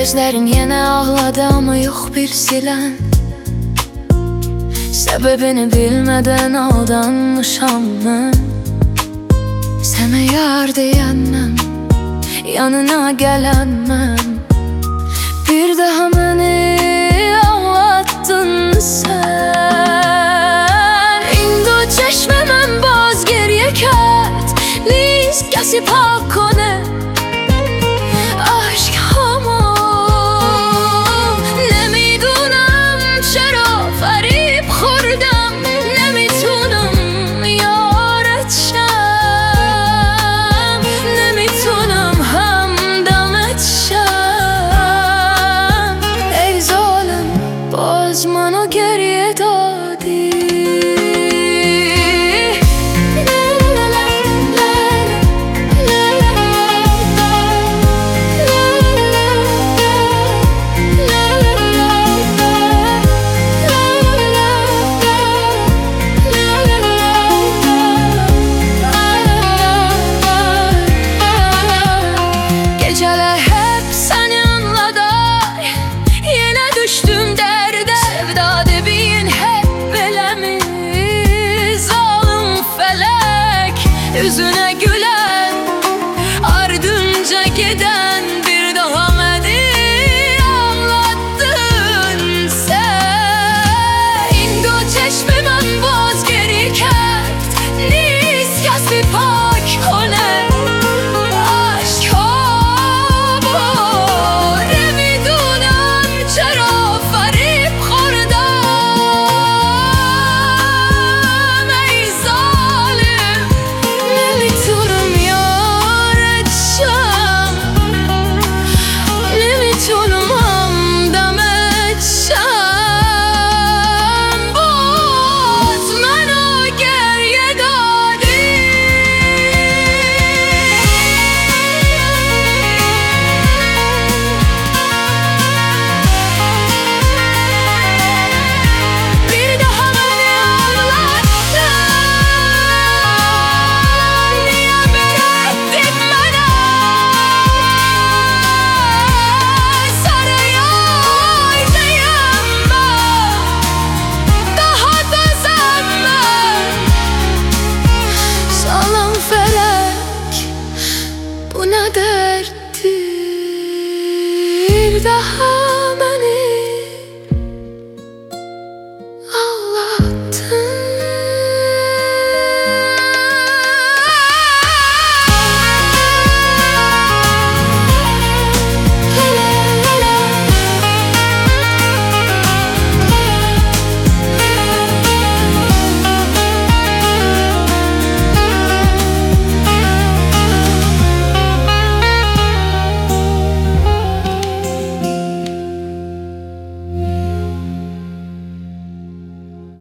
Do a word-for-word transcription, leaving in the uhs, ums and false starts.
Gözlerin yenə ağladı ama yox bir silən. Səbəbini bilmədən aldanmışam mən. Sənə yar deyəndən yanına gələn mən. Bir daha məni ağlatdın sən. İndi o çeşmə mən باز گریه کرد لیز کسی پاک کنه عشقامو. نمیدونم چرا فریب خوردم نمیتونم یارت شم نمیتونم همدمت شم. ای ظالم باز منو گریه دادی. Geceler hep seninle day, yine düştüm derde. Sevda debin hep böyle mi? Zalim felek yüzüne gülen ardınca giden.